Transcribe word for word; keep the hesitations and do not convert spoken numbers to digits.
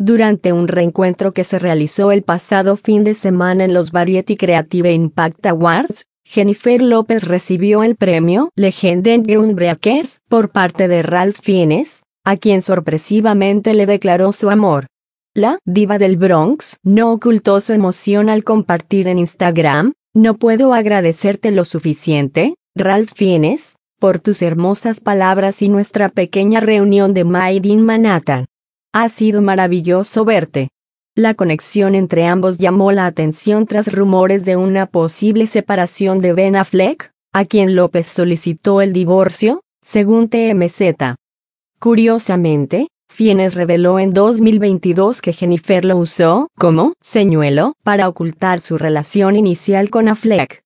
Durante un reencuentro que se realizó el pasado fin de semana en los Variety Creative Impact Awards, Jennifer López recibió el premio Legenden Groundbreakers por parte de Ralph Fiennes, a quien sorpresivamente le declaró su amor. La diva del Bronx no ocultó su emoción al compartir en Instagram: "No puedo agradecerte lo suficiente, Ralph Fiennes, por tus hermosas palabras y nuestra pequeña reunión de Made in Manhattan. Ha sido maravilloso verte". La conexión entre ambos llamó la atención tras rumores de una posible separación de Ben Affleck, a quien López solicitó el divorcio, según T M Z. Curiosamente, Fiennes reveló en dos mil veintidós que Jennifer lo usó como señuelo para ocultar su relación inicial con Affleck.